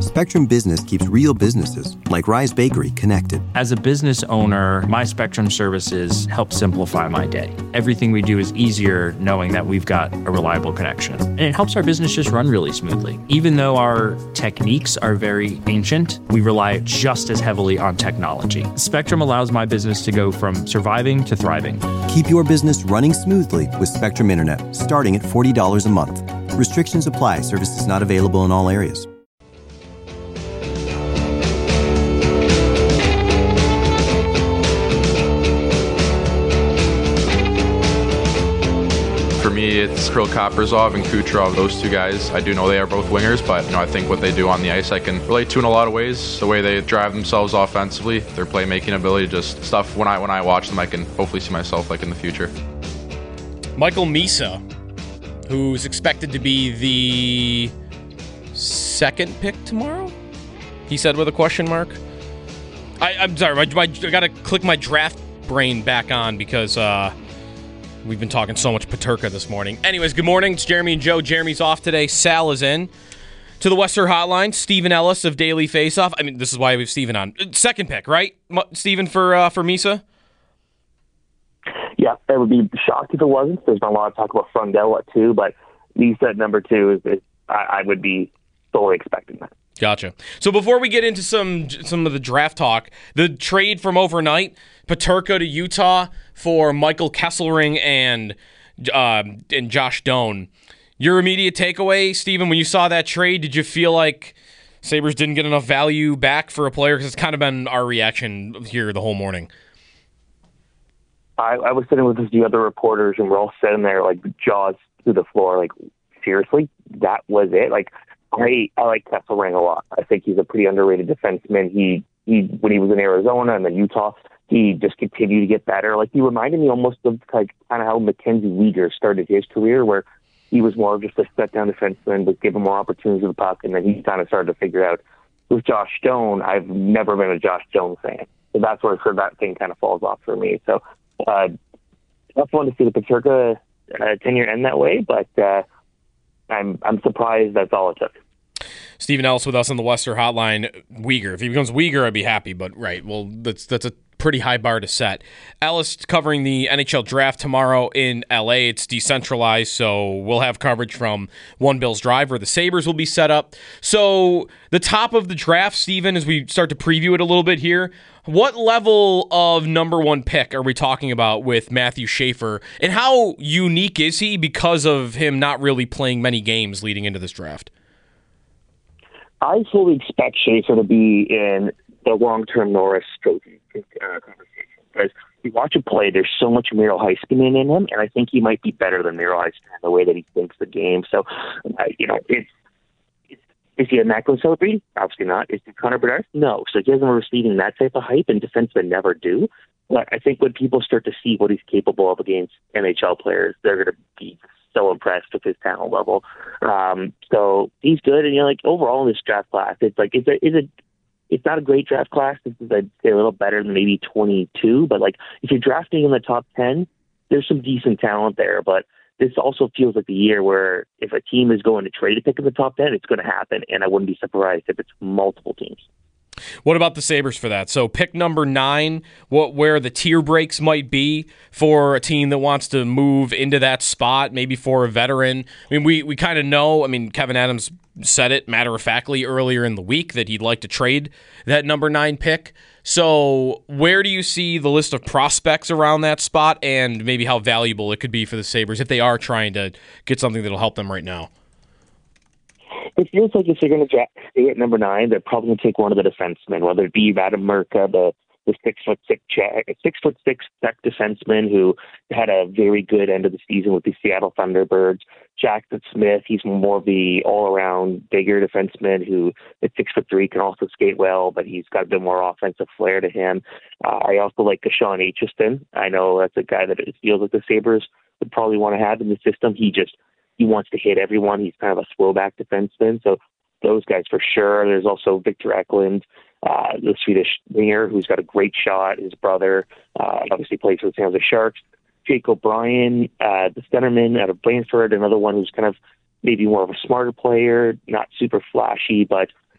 Spectrum Business keeps real businesses, like Rise Bakery, connected. As a business owner, my Spectrum services help simplify my day. Everything we do is easier knowing that we've got a reliable connection. And it helps our business just run really smoothly. Even though our techniques are very ancient, we rely just as heavily on technology. Spectrum allows my business to go from surviving to thriving. Keep your business running smoothly with Spectrum Internet, starting at $40 a month. Restrictions apply. Services not available in all areas. For me, it's Kirill Kaprizov and Kucherov. Those two guys, I do know they are both wingers, but I think what they do on the ice I can relate to in a lot of ways. The way they drive themselves offensively, their playmaking ability, just stuff when I watch them, I can hopefully see myself in the future. Michael Misa, who's expected to be the second pick tomorrow, he said with a question mark. I'm sorry, I got to click my draft brain back on because we've been talking so much Peterka this morning. Anyways, good morning. It's Jeremy and Joe. Jeremy's off today. Sal is in. To the Western Hotline, Stephen Ellis of Daily Faceoff. I mean, this is why we have Stephen on. Second pick, right, Stephen, for Misa? Yeah, I would be shocked if it wasn't. There's been a lot of talk about Frundell at 2, but Misa at number 2, I would be fully expecting that. Gotcha. So before we get into some of the draft talk, the trade from overnight, Peterka to Utah for Michael Kesselring and Josh Doan. Your immediate takeaway, Stephen, when you saw that trade, did you feel like Sabres didn't get enough value back for a player? Because it's kind of been our reaction here the whole morning. I was sitting with a few other reporters, and we're all sitting there like jaws through the floor. Like, seriously, that was it? Like, I like Kesselring a lot. I think he's a pretty underrated defenseman. He when he was in Arizona and then Utah, he just continued to get better. Like, he reminded me almost of kind of how Mackenzie Weegar started his career, where he was more of just a set-down defenseman, but give him more opportunities with the puck, and then he kind of started to figure out. With Josh Doan, I've never been a Josh Doan fan, so that's where that thing kind of falls off for me. So tough one to see the Peterka tenure end that way, but I'm surprised that's all it took. Stephen Ellis with us on the Western Hotline. Weegar. If he becomes Weegar, I'd be happy, but right, well, that's a pretty high bar to set. Ellis covering the NHL draft tomorrow in LA. It's decentralized, so we'll have coverage from One Bills Drive where the Sabres will be set up. So the top of the draft, Stephen, as we start to preview it a little bit here, what level of number one pick are we talking about with Matthew Schaefer, and how unique is he because of him not really playing many games leading into this draft? I fully expect Schaefer to be in the long-term Norris Trophy conversation. Because you watch him play, there's so much Miro Heiskanen in him, and I think he might be better than Miro Heiskanen in the way that he thinks the game. So, is he a Macklin celebrity? Obviously not. Is he Connor Bedard? No. So he hasn't receiving that type of hype, and defensemen never do. But I think when people start to see what he's capable of against NHL players, they're going to be so impressed with his talent level. So he's good, and overall in this draft class, it's like it's not a great draft class. This is, I'd say, a little better than maybe 22. But if you're drafting in the top 10, there's some decent talent there. But this also feels like the year where if a team is going to trade a pick in the top 10, it's going to happen, and I wouldn't be surprised if it's multiple teams. What about the Sabres for that? So pick number 9, where the tier breaks might be for a team that wants to move into that spot, maybe for a veteran. I mean, we kind of know. I mean, Kevin Adams said it matter-of-factly earlier in the week that he'd like to trade that number 9 pick. So where do you see the list of prospects around that spot, and maybe how valuable it could be for the Sabres if they are trying to get something that'll help them right now? It feels like if they're going to stay at number 9, they're probably going to take one of the defensemen, whether it be Vadim Murka, the 6'6" Czech defenseman who had a very good end of the season with the Seattle Thunderbirds. Jackson Smith, he's more of the all-around bigger defenseman who at 6'3" can also skate well, but he's got a bit more offensive flair to him. I also like Sean Aitchison. I know that's a guy that it feels like the Sabres would probably want to have in the system. He wants to hit everyone. He's kind of a throwback defenseman. So those guys for sure. There's also Victor Eklund, the Swedish winger, who's got a great shot. His brother obviously plays for the San Jose Sharks. Jake O'Brien, the centerman out of Brantford, another one who's kind of maybe more of a smarter player, not super flashy, but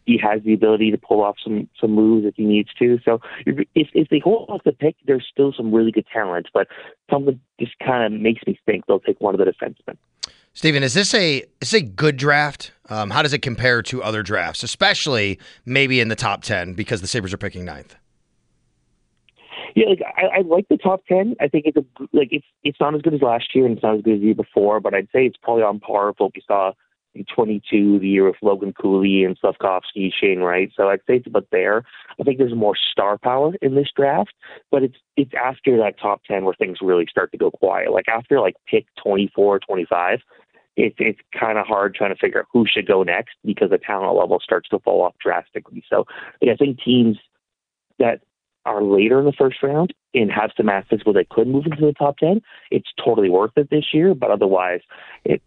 he has the ability to pull off some moves if he needs to. So if they hold off the pick, there's still some really good talent, but something just kind of makes me think they'll take one of the defensemen. Steven, is this a good draft? How does it compare to other drafts, especially maybe in the top 10 because the Sabres are picking 9th? Yeah, I like the top 10. I think it's not as good as last year and it's not as good as the year before, but I'd say it's probably on par with what we saw in 22, the year with Logan Cooley and Slafkovsky, Shane Wright. So I'd say it's about there. I think there's more star power in this draft, but it's after that top 10 where things really start to go quiet. Like after pick 24, 25, it's kind of hard trying to figure out who should go next because the talent level starts to fall off drastically. So I think teams that are later in the first round and have some assets where they could move into the top 10, it's totally worth it this year. But otherwise, if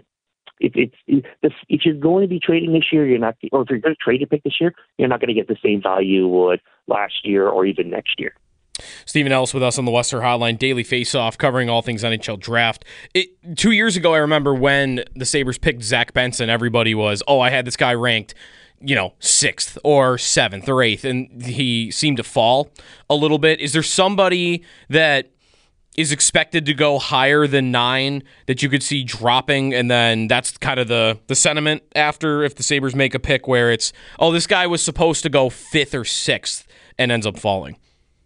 you're going to be trading this year, you're not, or if you're going to trade a pick this year, you're not going to get the same value you would last year or even next year. Steven Ellis with us on the Western Hotline, Daily Faceoff, covering all things NHL draft. 2 years ago, I remember when the Sabres picked Zach Benson, everybody was, I had this guy ranked 6th or 7th or 8th, and he seemed to fall a little bit. Is there somebody that is expected to go higher than 9 that you could see dropping, and then that's kind of the sentiment after if the Sabres make a pick where it's, this guy was supposed to go 5th or 6th and ends up falling?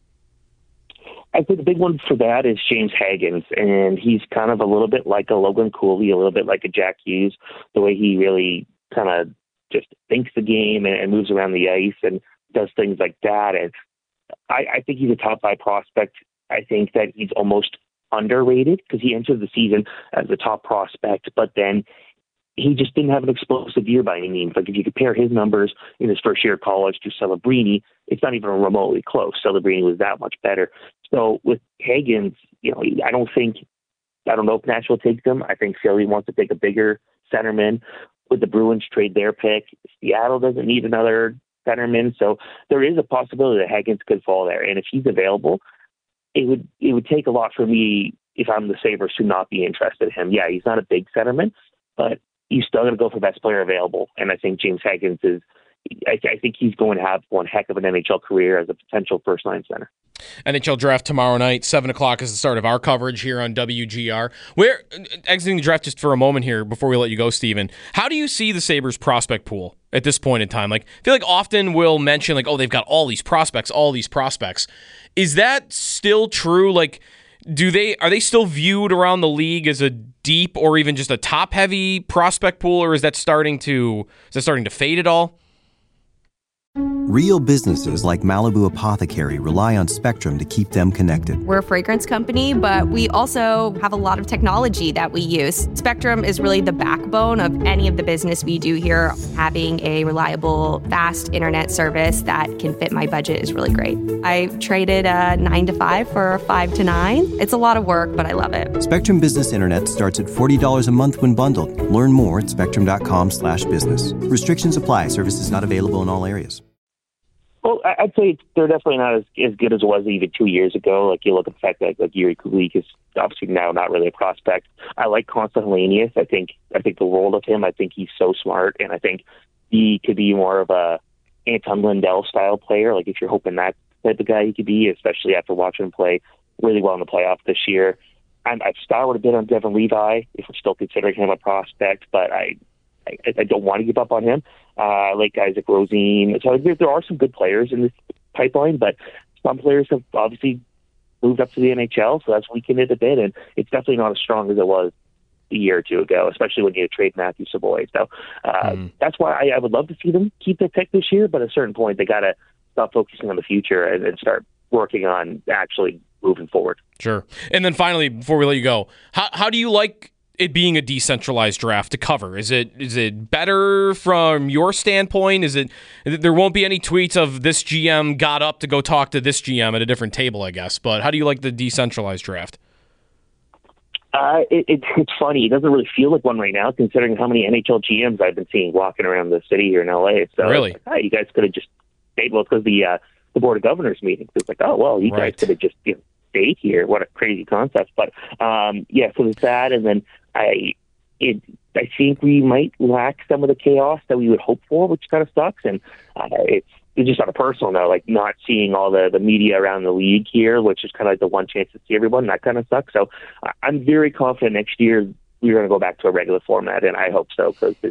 I think the big one for that is James Hagens, and he's kind of a little bit like a Logan Cooley, a little bit like a Jack Hughes, the way he really kind of just thinks the game and moves around the ice and does things like that. And I think he's a top 5 prospect. I think that he's almost underrated because he entered the season as a top prospect, but then he just didn't have an explosive year by any means. Like if you compare his numbers in his first year of college to Celebrini, it's not even remotely close. Celebrini was that much better. So with Hagens, I don't know if Nashville takes him. I think Philly wants to take a bigger centerman. With the Bruins trade their pick, Seattle doesn't need another centerman. So there is a possibility that Hagens could fall there. And if he's available, it would take a lot for me if I'm the Sabres to not be interested in him. Yeah, he's not a big centerman, but you still got to go for best player available. And I think James Hagens is, I think he's going to have one heck of an NHL career as a potential first-line center. NHL draft tomorrow night, 7 o'clock is the start of our coverage here on WGR. We're exiting the draft just for a moment here before we let you go, Steven. How do you see the Sabres prospect pool at this point in time? I feel like often we'll mention they've got all these prospects. Is that still true? Are they still viewed around the league as a deep or even just a top-heavy prospect pool, or is that starting to fade at all? Real businesses like Malibu Apothecary rely on Spectrum to keep them connected. We're a fragrance company, but we also have a lot of technology that we use. Spectrum is really the backbone of any of the business we do here. Having a reliable, fast internet service that can fit my budget is really great. I traded a 9 to 5 for a 5 to 9. It's a lot of work, but I love it. Spectrum Business Internet starts at $40 a month when bundled. Learn more at spectrum.com/business. Restrictions apply. Services not available in all areas. Well, I'd say they're definitely not as good as it was even 2 years ago. You look at the fact that Yuri Kulik is obviously now not really a prospect. I like Constant Helenius. I think the role of him, I think he's so smart, and I think he could be more of a Anton Lindell style player. If you're hoping that type of guy he could be, especially after watching him play really well in the playoffs this year. I've soured a bit on Devin Levi if we're still considering him a prospect, but I don't want to give up on him. I like Isaac Rosine. So there are some good players in this pipeline, but some players have obviously moved up to the NHL, so that's weakened it a bit, and it's definitely not as strong as it was a year or two ago, especially when you trade Matthew Savoy. So that's why I would love to see them keep their pick this year, but at a certain point they got to stop focusing on the future and start working on actually moving forward. Sure. And then finally, before we let you go, how do you like it being a decentralized draft to cover? Is it better from your standpoint? Is it there won't be any tweets of this GM got up to go talk to this GM at a different table, I guess. But how do you like the decentralized draft? It's funny. It doesn't really feel like one right now, considering how many NHL GMs I've been seeing walking around the city here in LA. So really, you guys could have just stayed. Well, because the board of governors meeting. It's you guys could have just stayed here. What a crazy concept. But so there's that, and then I I think we might lack some of the chaos that we would hope for, which kind of sucks. And it's just on a personal note, like not seeing all the media around the league here, which is kind of like the one chance to see everyone. That kind of sucks. So I'm very confident next year we're going to go back to a regular format, and I hope so, because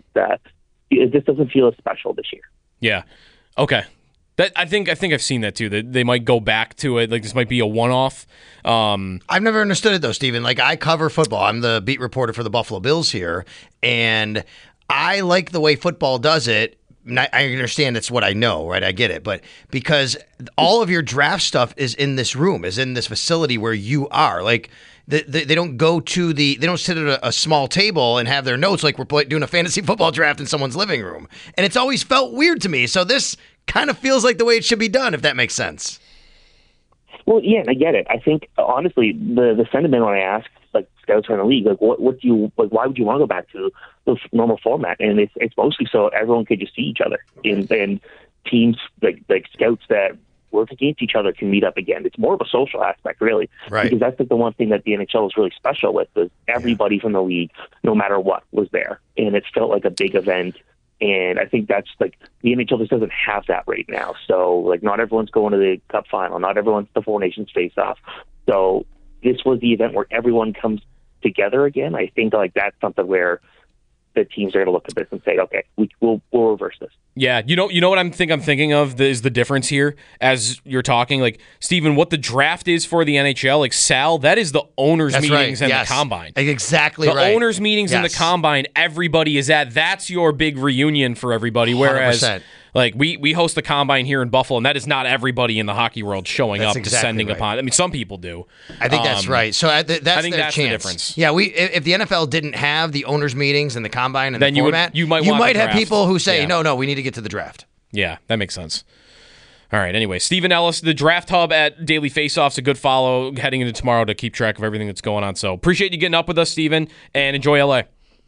it just doesn't feel as special this year. Yeah. Okay. I think I've seen that too. That they might go back to it. Like this might be a one-off. I've never understood it though, Steven. Like I cover football. I'm the beat reporter for the Buffalo Bills here, and I like the way football does it. I understand it's what I know, right? I get it, but because all of your draft stuff is in this room, is in this facility where you are, like. They don't go to they don't sit at a small table and have their notes like we're doing a fantasy football draft in someone's living room. And it's always felt weird to me. So this kind of feels like the way it should be done, if that makes sense. Well, yeah, I get it. I think, honestly, the sentiment when I ask like scouts around the league, like, what do you, like, why would you want to go back to the normal format? And it's mostly so everyone could just see each other. And teams, like scouts that work against each other can meet up again. It's more of a social aspect, really. Right. Because that's like the one thing that the NHL is really special with, is everybody from the league, no matter what, was there. And it felt like a big event. And I think that's like, the NHL just doesn't have that right now. So like not everyone's going to the Cup final. Not everyone's the Four Nations face-off. So this was the event where everyone comes together again. I think like that's something where the teams are going to look at this and say, okay, we'll reverse this. Yeah, you know what I'm thinking of is the difference here as you're talking, like Steven, what the draft is for the NHL, like Sal, that is the owners' meetings and the combine. Exactly the right. The owners' meetings and the combine, everybody is at. That's your big reunion for everybody. Whereas 100%. like we host the combine here in Buffalo, and that is not everybody in the hockey world showing up, descending upon. I mean, some people do. I think that's right. So that's the chance. Difference. Yeah, if the NFL didn't have the owners' meetings and the combine and then the format, you might have people who say, no, we need to get to the draft. Yeah, that makes sense. All right, anyway, Steven Ellis, the Draft Hub at Daily Faceoff's a good follow heading into tomorrow to keep track of everything that's going on. So appreciate you getting up with us, Steven, and enjoy LA.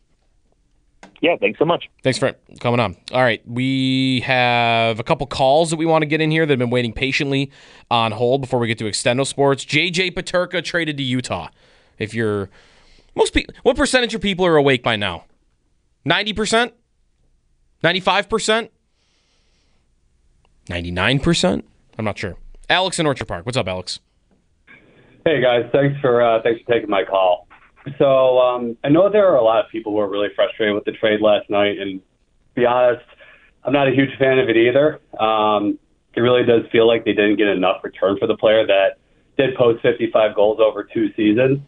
Yeah, thanks so much. Thanks for coming on. All right, we have a couple calls that we want to get in here that have been waiting patiently on hold before we get to Extendo Sports. JJ Peterka traded to Utah. If you're what percentage of people are awake by now? 90%? 95%? 99%? I'm not sure. Alex in Orchard Park. What's up, Alex? Hey, guys. Thanks for taking my call. So I know there are a lot of people who are really frustrated with the trade last night, and to be honest, I'm not a huge fan of it either. It really does feel like they didn't get enough return for the player that did post 55 goals over 2 seasons.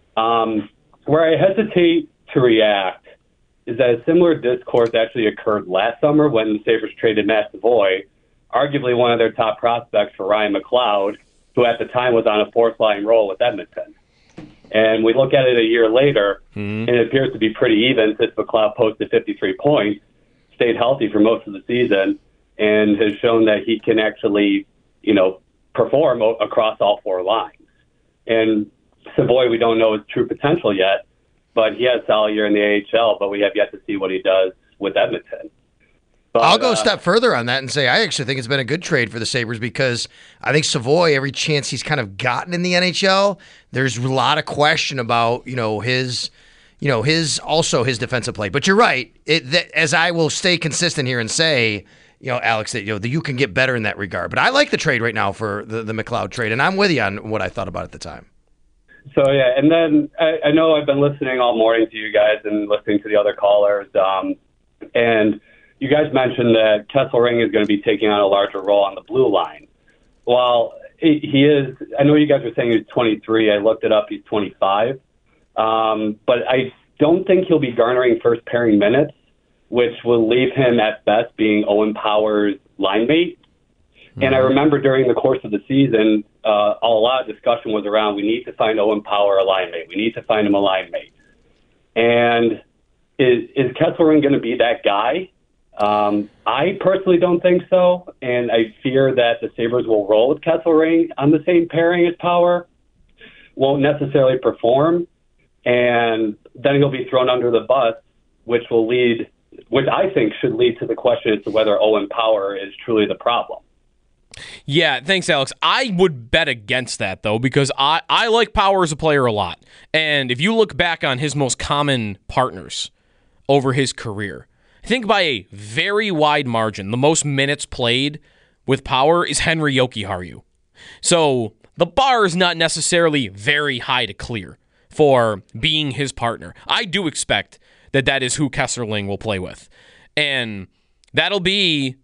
Where I hesitate to react is that a similar discourse actually occurred last summer when the Sabres traded Matt Savoy, arguably one of their top prospects, for Ryan McLeod, who at the time was on a fourth-line role with Edmonton. And we look at it a year later, and it appears to be pretty even since McLeod posted 53 points, stayed healthy for most of the season, and has shown that he can actually, perform across all 4 lines. And Savoy, we don't know his true potential yet, but he had a solid year in the AHL, but we have yet to see what he does with Edmonton. But, I'll go a step further on that and say I actually think it's been a good trade for the Sabres because I think Savoy, every chance he's kind of gotten in the NHL, there's a lot of question about his defensive play. But you're right. As I will stay consistent here and say, Alex, that you can get better in that regard. But I like the trade right now for the McLeod trade, and I'm with you on what I thought about at the time. So, yeah, and then I know I've been listening all morning to you guys and listening to the other callers, and you guys mentioned that Kesselring is going to be taking on a larger role on the blue line. Well, he is. I know you guys are saying he's 23. I looked it up. He's 25. But I don't think he'll be garnering first pairing minutes, which will leave him at best being Owen Power's line mate. Mm-hmm. And I remember during the course of the season, a lot of discussion was around, we need to find Owen Power a line mate. We need to find him a line mate. And is Kesselring going to be that guy? I personally don't think so, and I fear that the Sabres will roll with Kesselring on the same pairing as Power, won't necessarily perform, and then he'll be thrown under the bus, which I think should lead to the question as to whether Owen Power is truly the problem. Yeah, thanks, Alex. I would bet against that, though, because I like Power as a player a lot, and if you look back on his most common partners over his career. I think by a very wide margin, the most minutes played with power is Henry Jokiharju. So the bar is not necessarily very high to clear for being his partner. I do expect that is who Kesselring will play with. And that'll be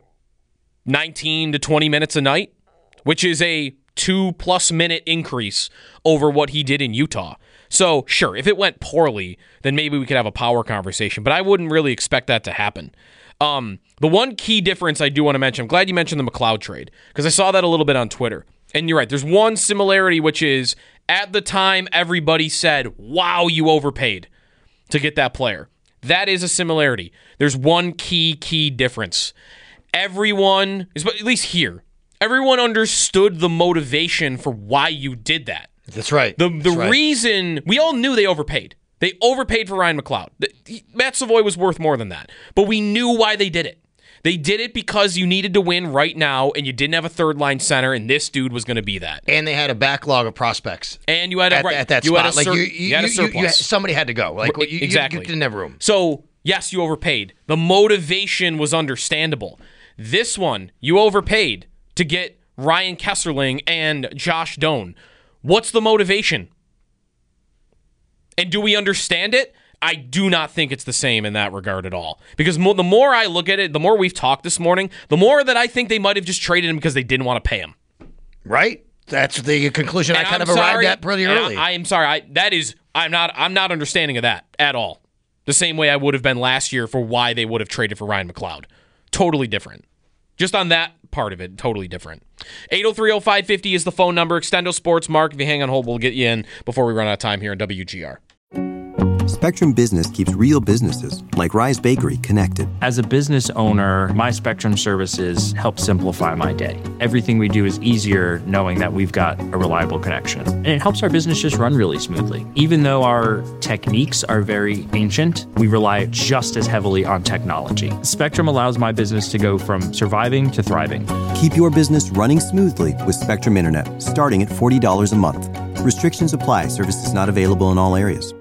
19 to 20 minutes a night, which is a 2+ minute increase over what he did in Utah. So, sure, if it went poorly, then maybe we could have a power conversation, but I wouldn't really expect that to happen. The one key difference I do want to mention, I'm glad you mentioned the McLeod trade, because I saw that a little bit on Twitter. And you're right, there's one similarity, which is, at the time, everybody said, wow, you overpaid to get that player. That is a similarity. There's one key difference. Everyone, at least here, everyone understood the motivation for why you did that. That's right. The reason, we all knew they overpaid. They overpaid for Ryan McLeod. Matt Savoy was worth more than that. But we knew why they did it. They did it because you needed to win right now, and you didn't have a third-line center, and this dude was going to be that. And they had a backlog of prospects. And you had at that spot. You had a surplus. Somebody had to go. Exactly. You didn't have room. So, yes, you overpaid. The motivation was understandable. This one, you overpaid to get Ryan Kesselring and Josh Doan. What's the motivation? And do we understand it? I do not think it's the same in that regard at all. Because the more I look at it, the more we've talked this morning, the more that I think they might have just traded him because they didn't want to pay him. Right? That's the conclusion I kind of arrived at pretty early. I am sorry. I'm not understanding of that at all. The same way I would have been last year for why they would have traded for Ryan McLeod. Totally different. Just on that part of it, totally different. 803-0550 is the phone number. Extendo Sports. Mark, if you hang on hold, we'll get you in before we run out of time here on WGR. Spectrum Business keeps real businesses, like Rise Bakery, connected. As a business owner, my Spectrum services help simplify my day. Everything we do is easier knowing that we've got a reliable connection. And it helps our business just run really smoothly. Even though our techniques are very ancient, we rely just as heavily on technology. Spectrum allows my business to go from surviving to thriving. Keep your business running smoothly with Spectrum Internet, starting at $40 a month. Restrictions apply. Services not available in all areas.